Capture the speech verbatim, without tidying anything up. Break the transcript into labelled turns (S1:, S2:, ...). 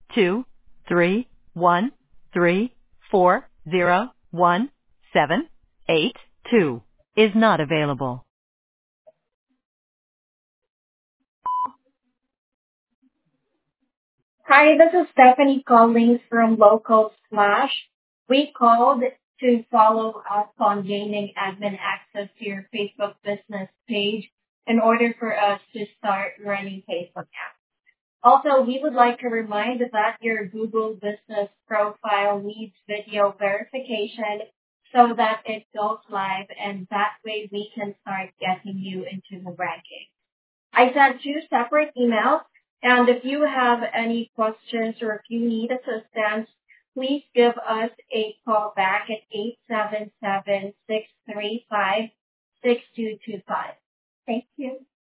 S1: two three one three four zero one seven eight two is not available.
S2: Hi, this is Stephanie calling from Local Slash. We called to follow up on gaining admin access to your Facebook business page in order for us to start running Facebook ads. Also, we would like to remind that your Google Business profile needs video verification so that it goes live, and that way we can start getting you into the ranking. I sent two separate emails, and if you have any questions or if you need assistance, please give us a call back at eight seven seven, six three five, six two two five. Thank you.